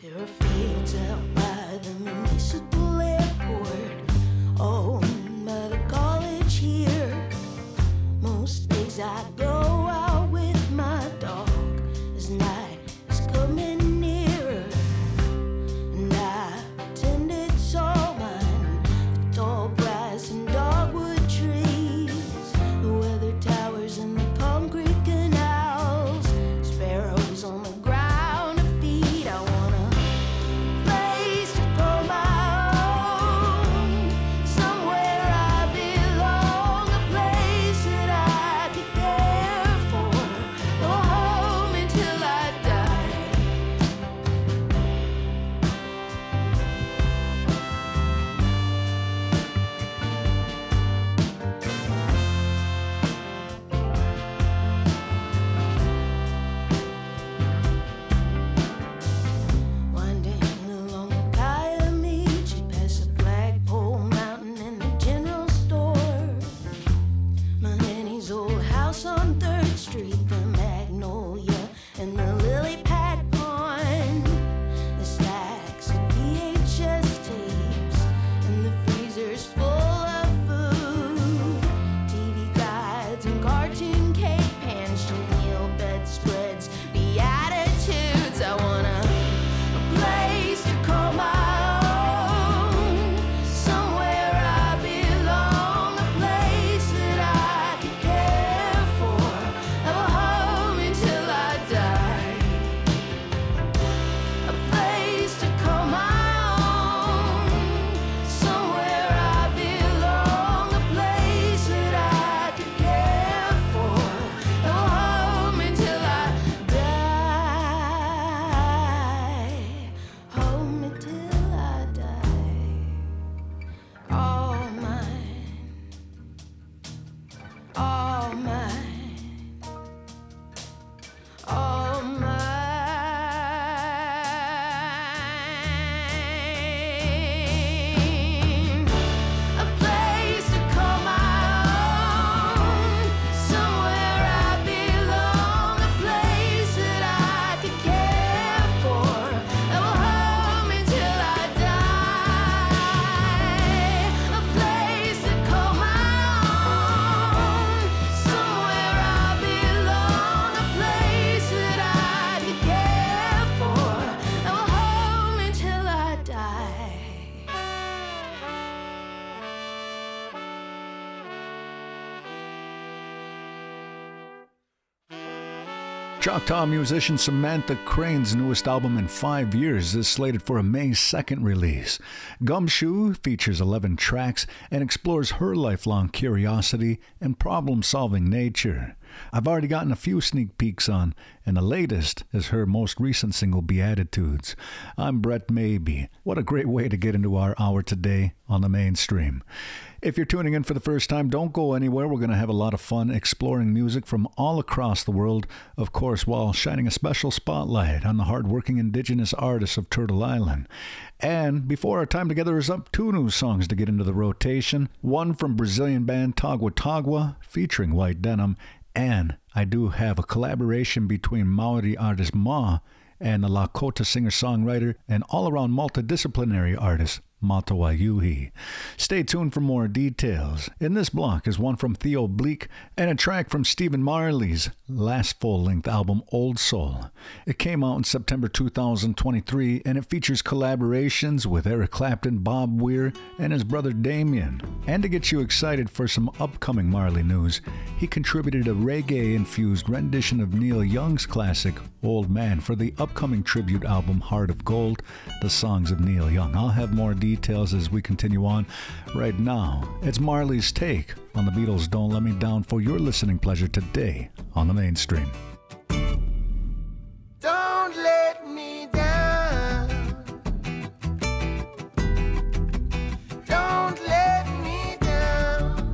There are fields out by the municipal airport, owned by the college here. Most days I go out with my dog as night is coming nearer, and I pretend it's all mine. The tall grass and dogwood trees, the weather towers and the concrete canals, sparrows on the ground to feed. I want a place to call my own, somewhere I belong, a place that I could care for, go home until I die. Winding along the Kiamichi, past the flagpole mountain and the general store. My nanny's old house on 3rd Street, the magnolia and the lily pad pond, the stacks of VHS tapes and the freezers full of food, TV guides and cartoon cake pans, chenille bedspreads, beatitudes. I want a place to call my own, somewhere I belong, a place that I could care for, have a home until I die. A place to call my own, somewhere I belong, a place that I could care for, have a home until I die. Home until I die. All mine, all mine, all mine. A place to call my own, somewhere I belong, a place that I could care for, have a home until I die. A place to call my own, somewhere I belong, a place that I could care for, have a home until I die. Choctaw musician Samantha Crane's newest album in 5 years is slated for a May 2nd release. Gumshoe features 11 tracks and explores her lifelong curiosity and problem-solving nature. I've already gotten a few sneak peeks on, and the latest is her most recent single, Beatitudes. I'm Brett Maybe. What a great way to get into our hour today on the mainstream. If you're tuning in for the first time, don't go anywhere. We're going to have a lot of fun exploring music from all across the world, of course, while shining a special spotlight on the hardworking indigenous artists of Turtle Island. And before our time together is up, 2 new songs to get into the rotation. One from Brazilian band Tagua Tagua, featuring White Denim, and I do have a collaboration between Maori artist Ma and the Lakota singer-songwriter and all-around multidisciplinary artist Matawa Yuhi. Stay tuned for more details. In this block is one from Theo Bleek and a track from Stephen Marley's last full-length album, Old Soul. It came out in September 2023, and it features collaborations with Eric Clapton, Bob Weir, and his brother Damien. And to get you excited for some upcoming Marley news, he contributed a reggae-infused rendition of Neil Young's classic, Old Man, for the upcoming tribute album, Heart of Gold, the songs of Neil Young. I'll have more details as we continue on. Right now, it's Marley's take on the Beatles' Don't Let Me Down for your listening pleasure today on the mainstream. Don't let me down. Don't let me down.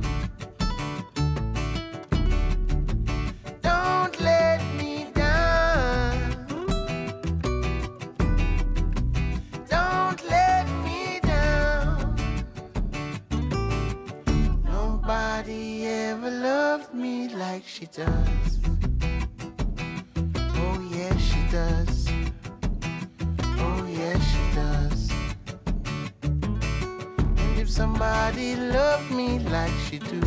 Don't let me down. Don't let me down. Nobody ever loved me like she does. Oh yes, she does. Oh yes, yes she does. And if somebody loved me like she do,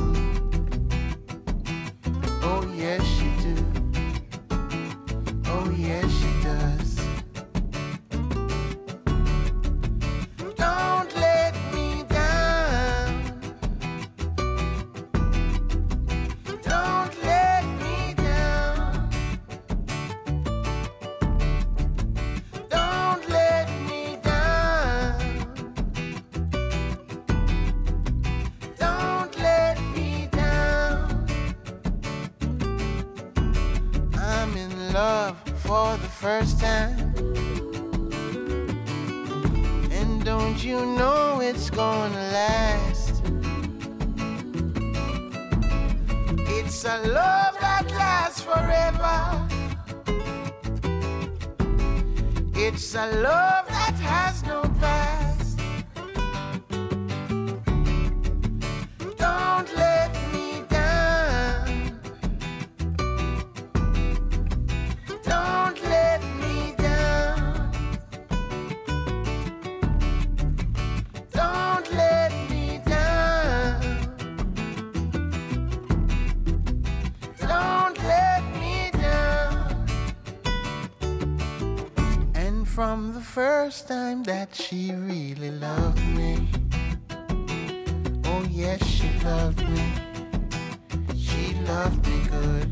oh yes she do, oh yes she does. Don't let me down, don't let me down, don't let me down, don't let me down. I'm in love for the first time, and don't you know it's gonna last? It's a love that lasts forever. It's a love that has no past. Don't let me down, don't let me down, don't let me down, don't let me down. And from the first time that she really loved me, oh yes she loved me, she loved me good.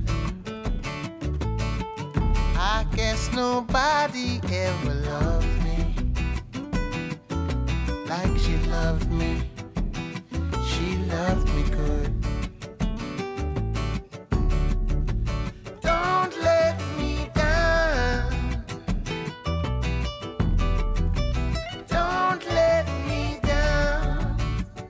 I guess nobody ever loved me like she loved me, she loved me good. Don't let me down, don't let me down,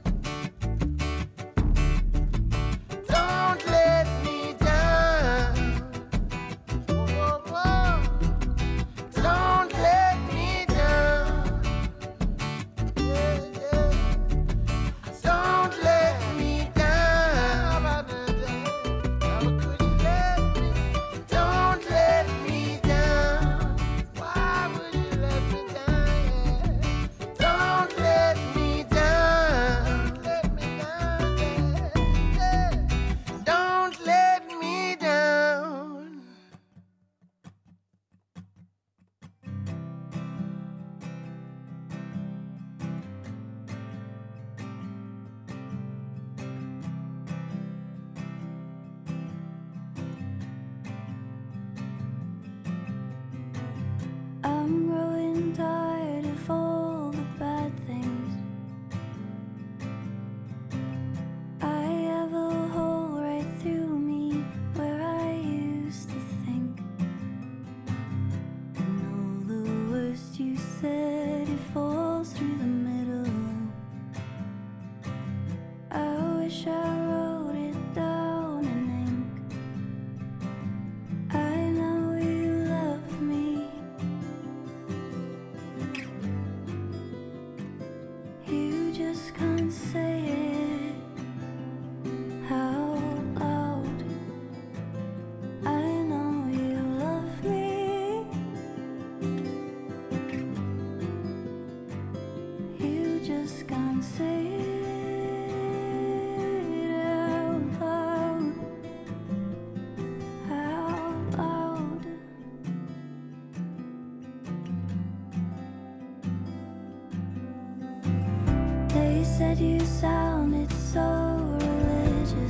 don't let me down, whoa, whoa. Don't let me down, yeah, yeah. Don't let me down, how could you let me? Don't let me down, why would you let me down, yeah. Don't let me down, let me down, yeah, yeah. Don't let me down. I'm growing tired of all the bad things. I have a hole right through me where I used to think. And all the worst you said, it falls through the middle. I wish I wrote it down in ink. I know you love me. You just can't say it out loud. I know you love me. You just can't say it out loud. Out loud. They said you sounded so religious.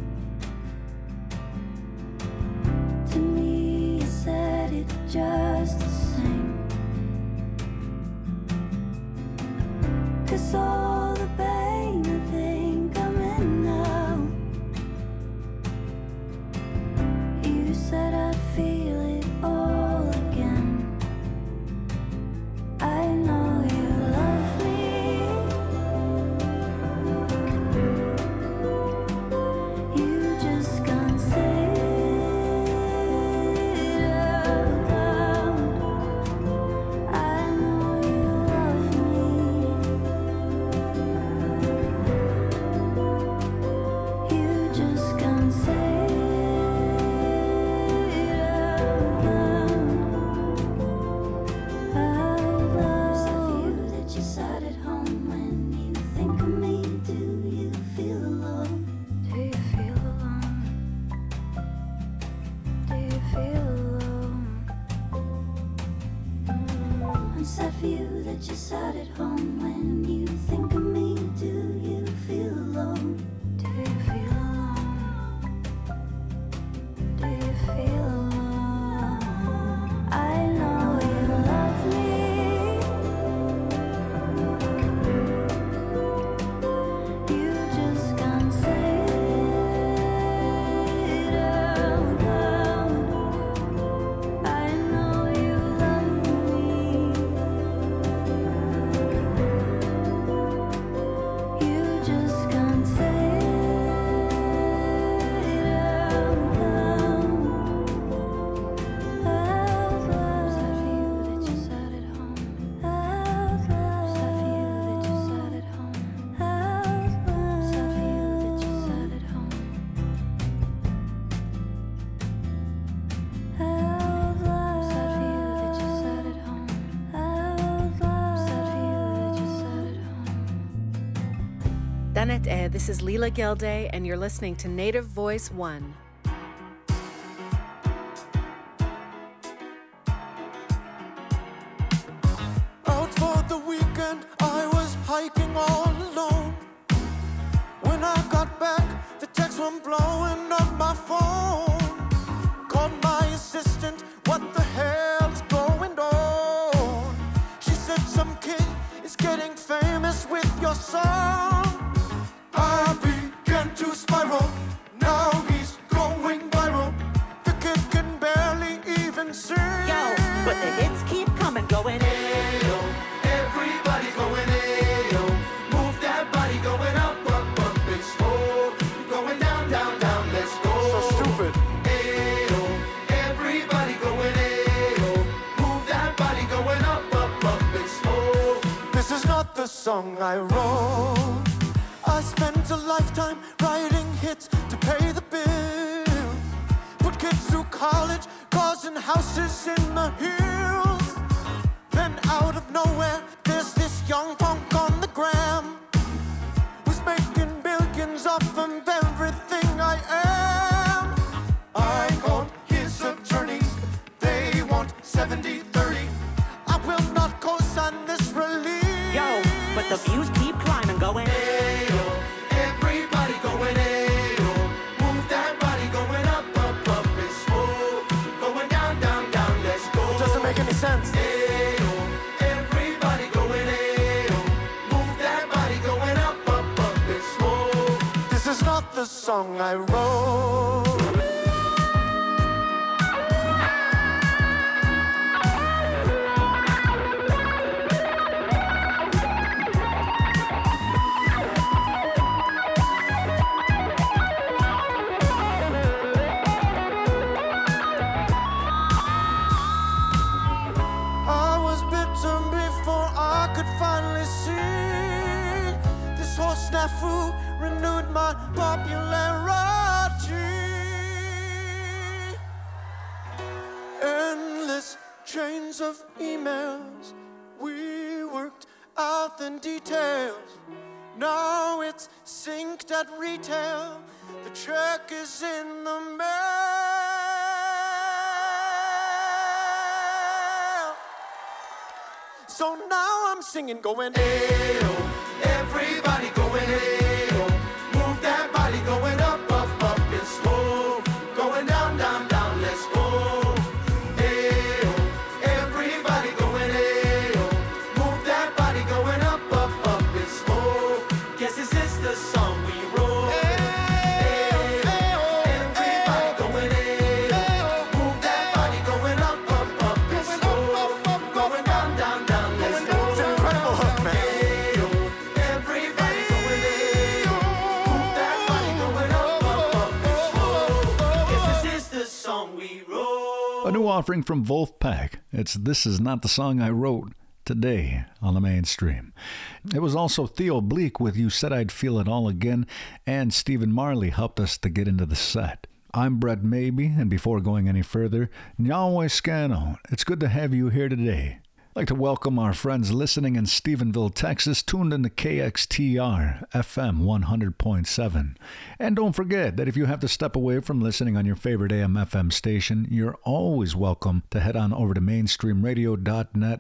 To me, you said it just the same. 'Cause all the pain I think I'm in now, you said I'd feel it all again. I know you love me. You just can't say it out loud. I know you love me. I'm sad for you that you sat at home. When you think of me, do you feel alone? Do you feel alone? Do you feel alone? I know you love me. You just can't say it out loud. I know you love me. You just can't say it out loud. Out loud. Sad for you that you sat at home. Out loud. Sad for you that you sat at home. Out loud. Sad for you that you sat at home. Out loud. Sad for you that you sat at home. Out loud. Sad for you that you sat at home. Danette, this is Leela Gilday, and you're listening to Native Voice One. Out for the weekend, I was hiking all alone. When I got back, the texts were blowing up my phone. Called my assistant, what the hell's going on? She said some kid is getting famous with your song. I began to spiral, now he's going viral. The kid can barely even sing. Yo, but the hits keep coming, going Ayo, everybody going ayo. Move that body going up, up, up, and slow. Going down, down, down, let's go. So stupid. Ayo, everybody going ayo. Move that body going up, up, up, and slow. This is not the song I wrote. I spent a lifetime writing hits to pay the bills. Put kids through college, cars and houses in the hills. Then out of nowhere, there's this young punk on the gram who's making billions off of everything I am. I called his attorneys, they want 70-30. I will not co-sign this release. Yo, but the views keep climbing, going Ayo, everybody going ayo. Move that body going up, up, up, and slow. Going down, down, down, let's go. It doesn't make any sense. Ayo, everybody going ayo. Move that body going up, up, up, and slow. This is not the song I wrote. I was bitten before I could finally see. This whole snafu renewed my popularity. Endless chains of emails, we worked out the details. Now it's synced at retail, the check is in the mail. So now I'm singing, going ayo, everybody going ayo. Move that body going up, up, up, and slow. Going down, down, down, let's go. Ayo, everybody going ayo. Move that body going up, up, up, and slow. Guess this is the song we wrote. Ayo, everybody going ayo. Move that body going up, up, up, and slow. Going down, down, down, let's go. It's an incredible hook, man. Ayo, everybody going ayo. Move that body going up, up, up, and slow. Guess this is the song we wrote. A new offering from Wolfpack. It's This Is Not the Song I Wrote, today on the mainstream. It was also Theo Bleak with You Said I'd Feel It All Again, and Stephen Marley helped us to get into the set. I'm Brett Maybe, and before going any further, Nyawwe Scano. It's good to have you here today. I'd like to welcome our friends listening in Stephenville, Texas, tuned into KXTR FM 100.7. And don't forget that if you have to step away from listening on your favorite AM/FM station, you're always welcome to head on over to mainstreamradio.net,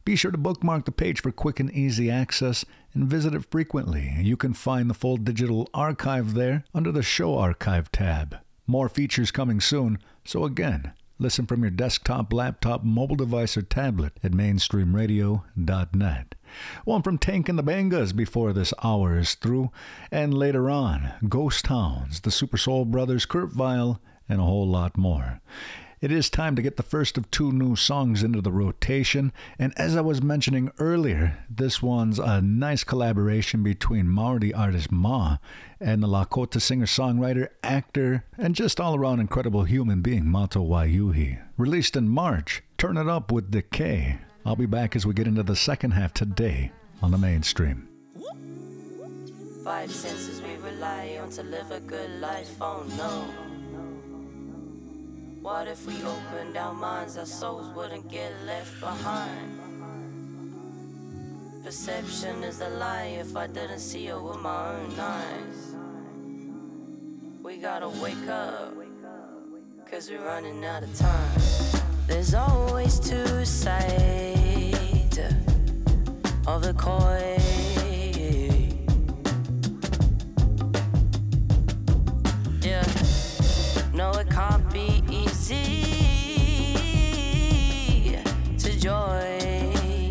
Be sure to bookmark the page for quick and easy access and visit it frequently. You can find the full digital archive there under the Show Archive tab. More features coming soon, so again, listen from your desktop, laptop, mobile device, or tablet at mainstreamradio.net. One from Tank and the Bangas before this hour is through, and later on, Ghost Towns, the Super Soul Brothers, Kurt Vile, and a whole lot more. It is time to get the first of two new songs into the rotation, and as I was mentioning earlier, this one's a nice collaboration between Maori artist Ma and the Lakota singer-songwriter, actor, and just all-around incredible human being Mato Waiuhi. Released in March, Turn It Up with Decay. I'll be back as we get into the second half today on the Mainstream. 5 senses we rely on to live a good life, oh no. What if we opened our minds, our souls wouldn't get left behind? Perception is a lie if I didn't see it with my own eyes. We gotta wake up, cause we're running out of time. There's always two sides of the coin. Yeah, no, it can't be easy to join,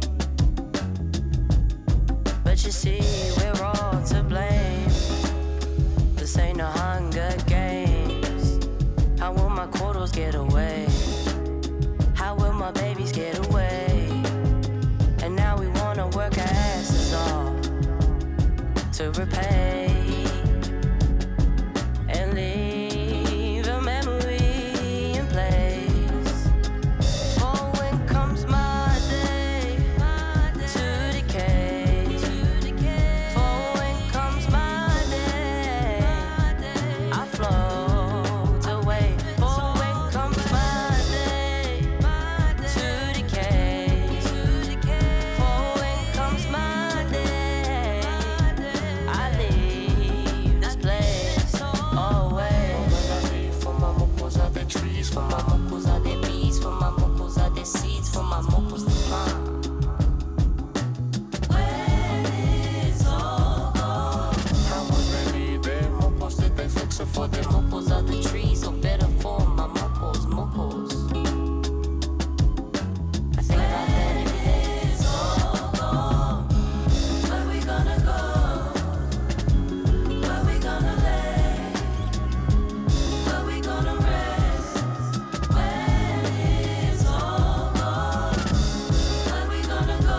but you see, we're all to blame. This ain't no Hunger Games. How will my quarters get away? How will my babies get away? And now we wanna work our asses off to repay and leave a memory in place. Oh, when comes my day to decay. Oh, when comes my day, I float away. Oh, when comes my day to decay. Oh, when comes my day, I leave this place away. For my mokos are the trees, for my mokos are the bees, for my mokos are the seeds, for my mokos the plant. When it's all gone, how many they mokos did they fix it for? The mokos are the trees, or better for my mokos, mokos. I think about that every day. It's all gone. Where we gonna go? Where we gonna lay? Where we gonna rest? When it's all gone, where we gonna go?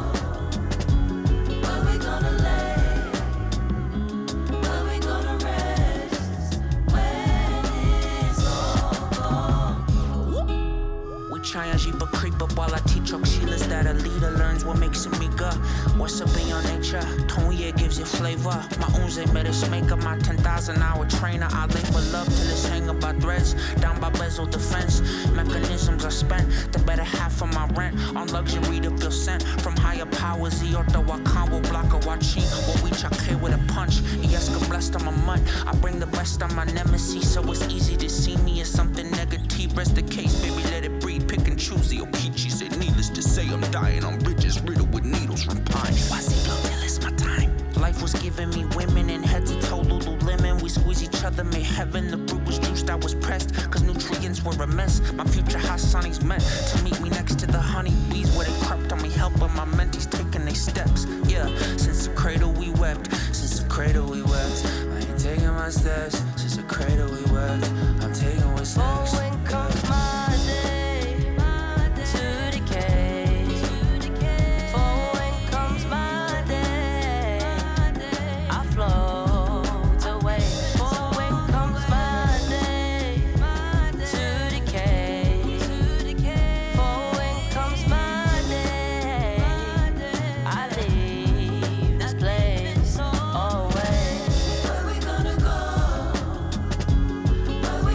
Where we gonna lay? Where we gonna rest? When it's all gone. We try and keep a creep up while I teach Okshilas that a leader learns what makes him bigger. What's up in your nature? Tonye gives you flavor. My unze made us make up my 10,000-hour trainer. I labor love till it's hanging by threads. Down by bezel defense. Mechanisms I spent the better half of my rent on luxury to feel sent from higher powers. Iota Wakan will block a watching. What we chake with a punch. Yes, blessed on my mud. I bring the best on my nemesis, so it's easy to see me as something negative. Rest the case, baby, let it breathe. Pick and choose the Okichi said, needless to say, I'm dying on bridges riddled with needles from pine. Why see blow till it's my time? Life was giving me women and head to toe Lululemon. We squeeze each other, made heaven. The fruit was juiced, I was pressed, cause nutrients were a mess. My future hot sunny's meant to meet me next to the honeybees where they crept on me, helping my mentees taking their steps. Yeah, since the cradle we wept, since the cradle we wept. I ain't taking my steps, since the cradle we wept. I'm taking what's next. Oh, when comes my day to decay. Oh, when comes my day, I float away. Oh, when comes my day to decay. Oh, when comes my day, I leave this place away. Where we gonna go? Where we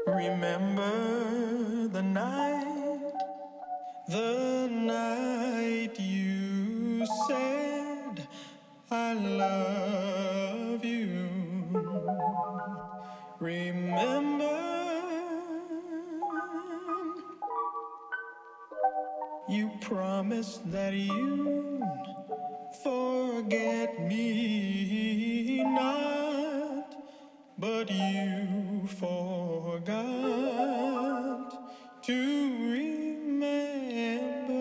Remember the night you said I love you. Remember you promised that you'd forget me not, but you forgot to remember.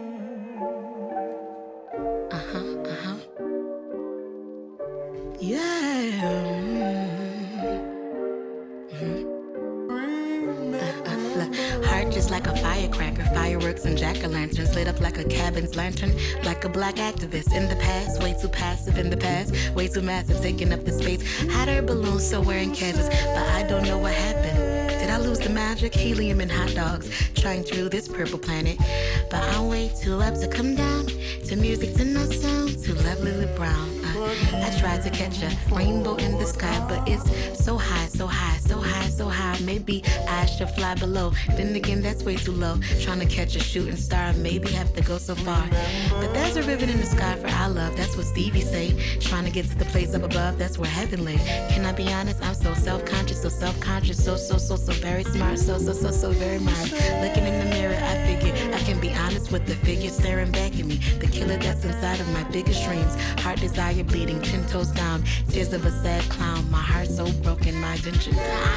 Heart just like a firecracker, fireworks and jack-o'-lanterns lit up like a cabin's lantern, like a black activist in the past, way too passive in the past, way too massive, taking up the space. Had her balloons somewhere in Kansas, but I don't know what happened. Did I lose the magic? Helium and hot dogs, trying through this purple planet. But I'm way too up to come down to music, to no sound, to lovely brown. I tried to catch a rainbow in the sky, but it's so high, so high, so high, so high. Maybe I should fly below. Then again, that's way too low. Trying to catch a shooting star, maybe have to go so far. But there's a ribbon in the sky for our love. That's what Stevie say. Trying to get to the place up above, that's where heaven lay. Can I be honest? I'm so self-conscious, so self-conscious, so very smart, so very smart. Looking in the mirror, I figure I can be honest with the figure staring back at me. The killer that's inside of my biggest dreams. Heart desire bleeding, 10 toes down. Tears of a sad clown. My heart so broken, my adventure.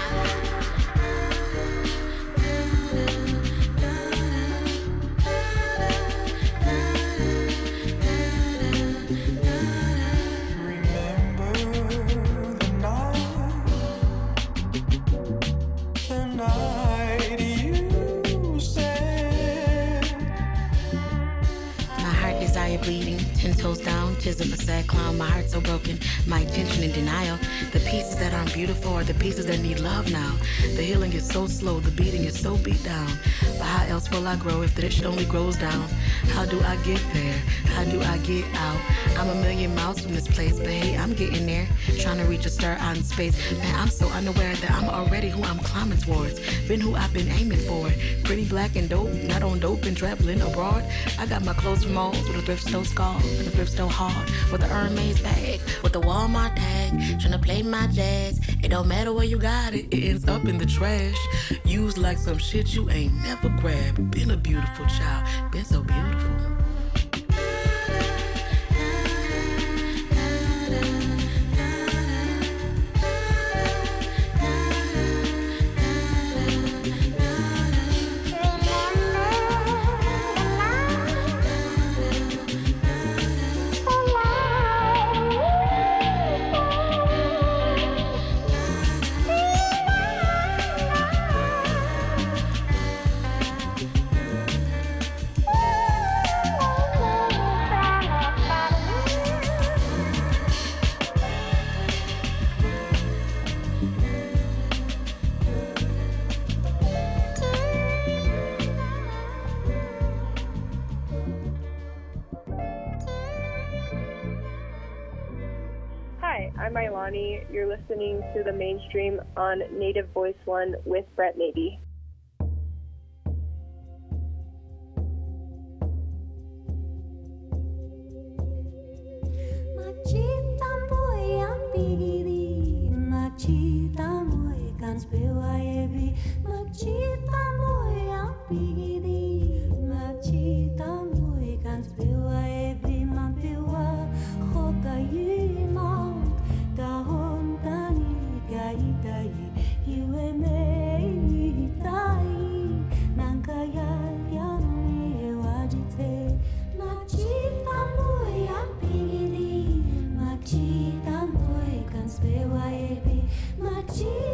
Bleeding, 10 toes down, tears of a sad clown. My heart so broken, my intention in denial. The pieces that aren't beautiful are the pieces that need love now. The healing is so slow, the beating is so beat down. But how else will I grow if the shit only grows down? How do I get there? How do I get out? I'm a million miles from this place, but hey, I'm getting there. Trying to reach a star out in space. Man, I'm so unaware that I'm already who I'm climbing towards. Been who I've been aiming for. Pretty black and dope, not on dope and traveling abroad. I got my clothes from Malls with a thrift store scarf and a thrift store hard. With a Hermes bag, with a Walmart tag. Tryna play my jazz. It don't matter where you got it, it ends up in the trash. Used like some shit you ain't never grabbed. Been a beautiful child, been so beautiful. You're listening to The Mainstream on Native Voice One with Brett Mabey. Machi